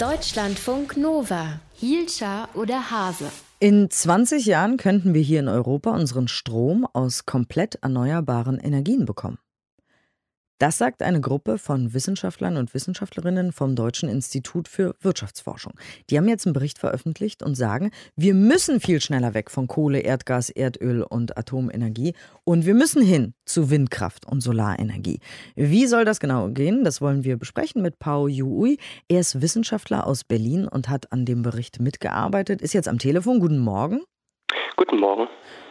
Deutschlandfunk Nova. Hielscher oder Hase? In 20 Jahren könnten wir hier in Europa unseren Strom aus komplett erneuerbaren Energien bekommen. Das sagt eine Gruppe von Wissenschaftlern und Wissenschaftlerinnen vom Deutschen Institut für Wirtschaftsforschung. Die haben jetzt einen Bericht veröffentlicht und sagen, wir müssen viel schneller weg von Kohle, Erdgas, Erdöl und Atomenergie und wir müssen hin zu Windkraft und Solarenergie. Wie soll das genau gehen? Das wollen wir besprechen mit Pao Yu-Ui. Er ist Wissenschaftler aus Berlin und hat an dem Bericht mitgearbeitet, ist jetzt am Telefon. Guten Morgen. Guten Morgen.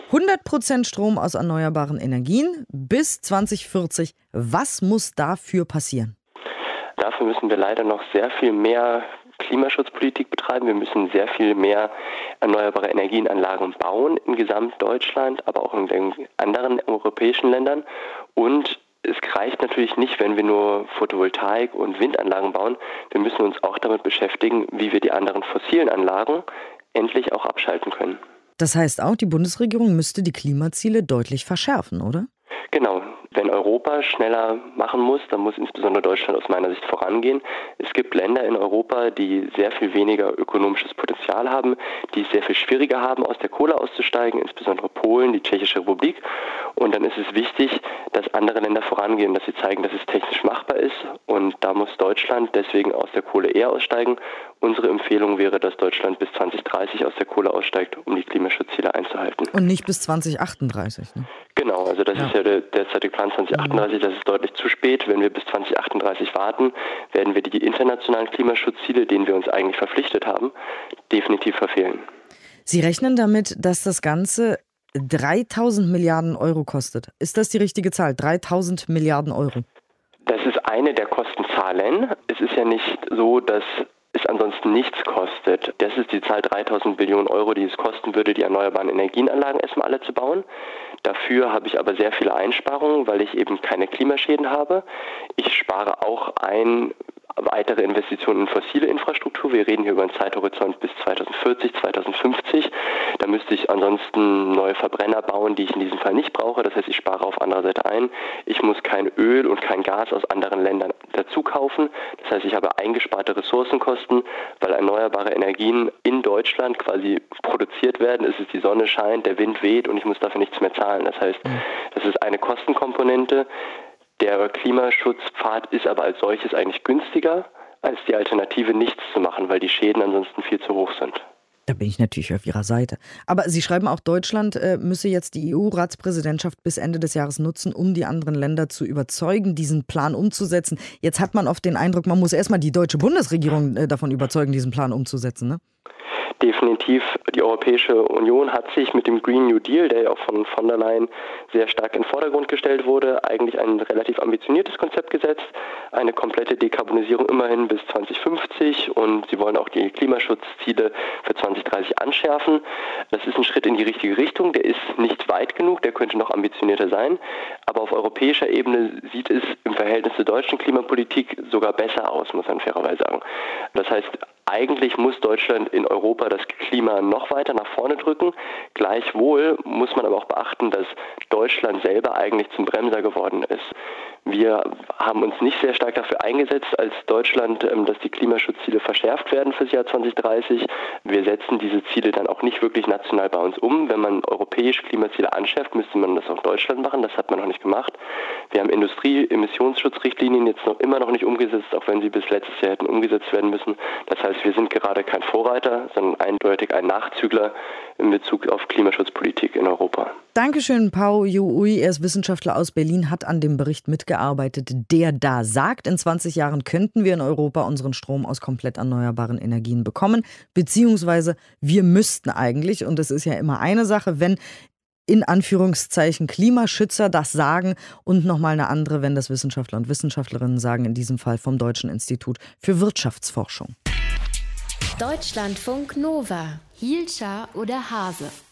100% Strom aus erneuerbaren Energien bis 2040. Was muss dafür passieren? Dafür müssen wir leider noch sehr viel mehr Klimaschutzpolitik betreiben. Wir müssen sehr viel mehr erneuerbare Energienanlagen bauen in Gesamtdeutschland, aber auch in den anderen europäischen Ländern. Und es reicht natürlich nicht, wenn wir nur Photovoltaik und Windanlagen bauen. Wir müssen uns auch damit beschäftigen, wie wir die anderen fossilen Anlagen endlich auch abschalten können. Das heißt auch, die Bundesregierung müsste die Klimaziele deutlich verschärfen, oder? Genau. Wenn Europa schneller machen muss, dann muss insbesondere Deutschland aus meiner Sicht vorangehen. Es gibt Länder in Europa, die sehr viel weniger ökonomisches Potenzial haben, die es sehr viel schwieriger haben, aus der Kohle auszusteigen, insbesondere Polen, die Tschechische Republik. Und dann ist es wichtig, dass andere Länder vorangehen, dass sie zeigen, dass es technisch machbar ist. Und da muss Deutschland deswegen aus der Kohle eher aussteigen. Unsere Empfehlung wäre, dass Deutschland bis 2030 aus der Kohle aussteigt, um die Klimaschutzziele einzuhalten. Und nicht bis 2038, ne? Genau, also das ist ja der derzeitige Plan 2038, das ist deutlich zu spät. Wenn wir bis 2038 warten, werden wir die internationalen Klimaschutzziele, denen wir uns eigentlich verpflichtet haben, definitiv verfehlen. Sie rechnen damit, dass das Ganze 3.000 Milliarden Euro kostet. Ist das die richtige Zahl? 3.000 Milliarden Euro? Das ist eine der Kostenzahlen. Es ist ja nicht so, dass es ansonsten nichts kostet. Das ist die Zahl 3.000 Billionen Euro, die es kosten würde, die erneuerbaren Energienanlagen erstmal alle zu bauen. Dafür habe ich aber sehr viele Einsparungen, weil ich eben keine Klimaschäden habe. Ich spare auch ein weitere Investitionen in fossile Infrastruktur. Wir reden hier über einen Zeithorizont bis 2040, 2050. Da müsste ich ansonsten neue Verbrenner bauen, die ich in diesem Fall nicht brauche. Das heißt, ich spare auf anderer Seite ein. Ich muss kein Öl und kein Gas aus anderen Ländern dazu kaufen. Das heißt, ich habe eingesparte Ressourcenkosten, weil erneuerbare Energien in Deutschland quasi produziert werden. Es ist die Sonne scheint, der Wind weht und ich muss dafür nichts mehr zahlen. Das heißt, das ist eine Kostenkomponente. Der Klimaschutzpfad ist aber als solches eigentlich günstiger, als die Alternative nichts zu machen, weil die Schäden ansonsten viel zu hoch sind. Da bin ich natürlich auf Ihrer Seite. Aber Sie schreiben auch, Deutschland müsse jetzt die EU-Ratspräsidentschaft bis Ende des Jahres nutzen, um die anderen Länder zu überzeugen, diesen Plan umzusetzen. Jetzt hat man oft den Eindruck, man muss erstmal die deutsche Bundesregierung davon überzeugen, diesen Plan umzusetzen, ne? Definitiv. Die Europäische Union hat sich mit dem Green New Deal, der ja auch von der Leyen sehr stark in den Vordergrund gestellt wurde, eigentlich ein relativ ambitioniertes Konzept gesetzt. Eine komplette Dekarbonisierung immerhin bis 2050 und sie wollen auch die Klimaschutzziele für 2030 anschärfen. Das ist ein Schritt in die richtige Richtung. Der ist nicht weit genug, der könnte noch ambitionierter sein. Aber auf europäischer Ebene sieht es im Verhältnis zur deutschen Klimapolitik sogar besser aus, muss man fairerweise sagen. Das heißt, eigentlich muss Deutschland in Europa das Klima noch weiter nach vorne drücken. Gleichwohl muss man aber auch beachten, dass Deutschland selber eigentlich zum Bremser geworden ist. Wir haben uns nicht sehr stark dafür eingesetzt als Deutschland, dass die Klimaschutzziele verschärft werden fürs Jahr 2030. Wir setzen diese Ziele dann auch nicht wirklich national bei uns um. Wenn man europäische Klimaziele anschärft, müsste man das auch Deutschland machen. Das hat man noch nicht gemacht. Wir haben Industrie-Emissionsschutzrichtlinien jetzt immer noch nicht umgesetzt, auch wenn sie bis letztes Jahr hätten umgesetzt werden müssen. Das heißt, wir sind gerade kein Vorreiter, sondern eindeutig ein Nachzügler in Bezug auf Klimaschutzpolitik in Europa. Dankeschön, Pao Yu-Ui. Er ist Wissenschaftler aus Berlin, hat an dem Bericht mitgearbeitet, der da sagt, in 20 Jahren könnten wir in Europa unseren Strom aus komplett erneuerbaren Energien bekommen, beziehungsweise wir müssten eigentlich, und es ist ja immer eine Sache, wenn in Anführungszeichen Klimaschützer das sagen und nochmal eine andere, wenn das Wissenschaftler und Wissenschaftlerinnen sagen, in diesem Fall vom Deutschen Institut für Wirtschaftsforschung. Deutschlandfunk Nova. Hielscher oder Hase?